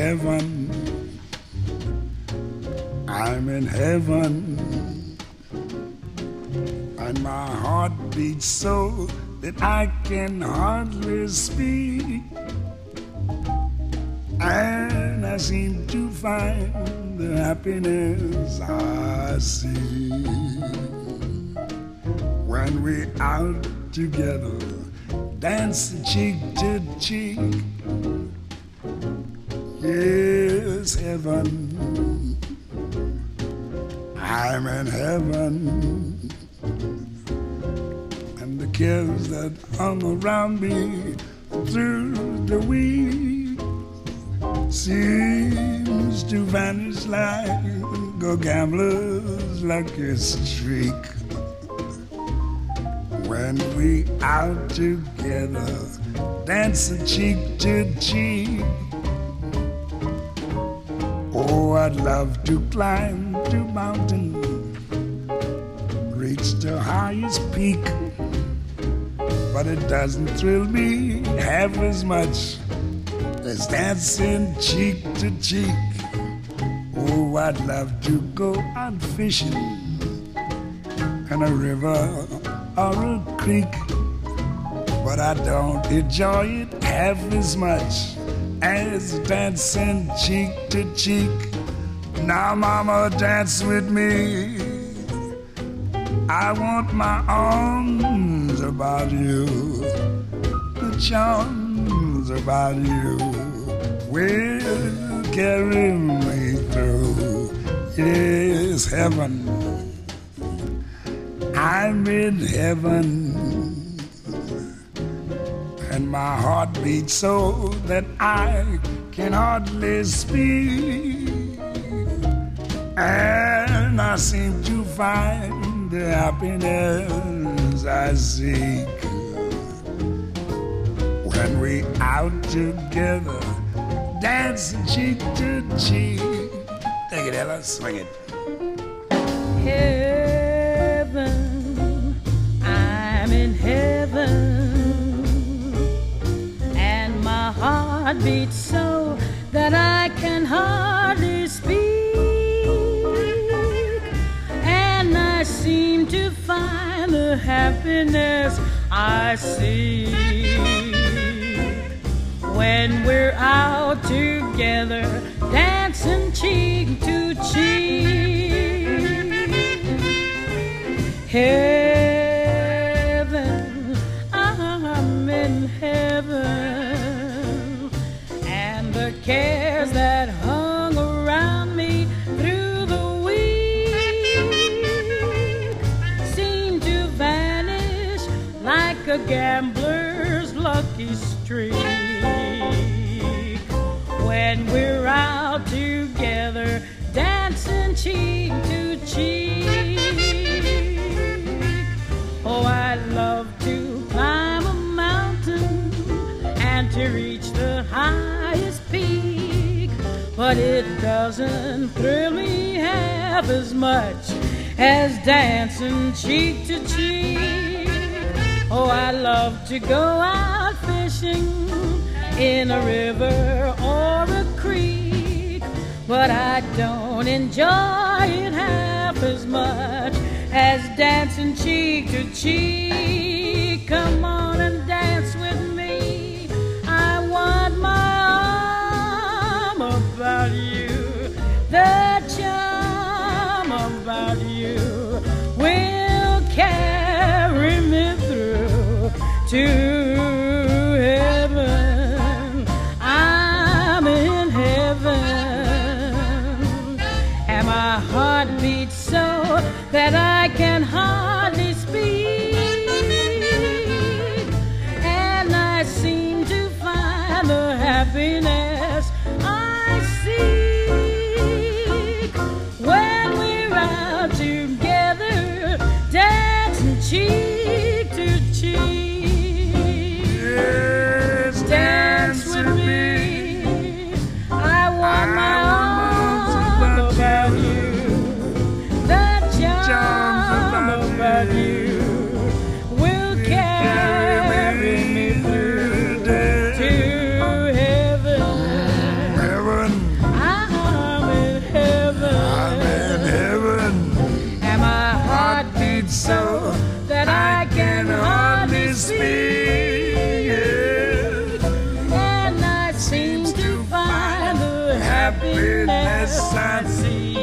heaven. I'm in heaven. And my heart beats so that I can hardly speak. And I seem to find the happiness I see when we're out together, dancing cheek to cheek. Yes, heaven, I'm in heaven. And the cares that hung around me through the week seems to vanish like a gambler's lucky streak. When we out together, dancing cheek to cheek. Oh, I'd love to climb to mountain, reach the highest peak, but it doesn't thrill me half as much as dancing cheek to cheek. Oh, I'd love to go out fishing in a river or a creek, but I don't enjoy it half as much as dancing cheek to cheek. Now, mama, dance with me. I want my arms about you, the charms about you will carry me through. Yes, heaven, I'm in heaven. And my heart beats so that I can hardly speak. And I seem to find the happiness I seek when we out together, dancing cheek to cheek. Take it, Ella, swing it. Heaven, I'm in heaven. My heart beats so that I can hardly speak, and I seem to find the happiness I seek when we're out together, dancing cheek to cheek. Heaven, I'm in heaven. The cares that hung around me through the week seem to vanish like a gambler's lucky streak when we're out together, dancing cheek to cheek. Oh, I'd love to climb a mountain and to reach the highest peak, but it doesn't thrill me half as much as dancing cheek to cheek. Oh, I love to go out fishing in a river or a creek, but I don't enjoy it half as much as dancing cheek to cheek. Come on and dance with me. I want my arm about you. The charm about you will carry me through to heaven. I'm in heaven, and my heart beats so that I can hardly speak, and I seem to find the happiness I seek when we're out together, dancing cheek to cheek. Yes, dance with me. I want my arms about you. The charm about you will carry me through to heaven.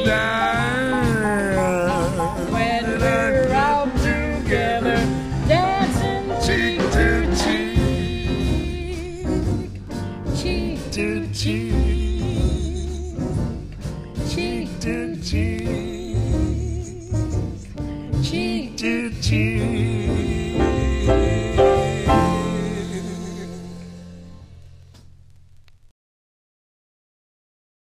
time. When we're out together, dancing cheek to cheek, cheek to cheek, cheek to cheek.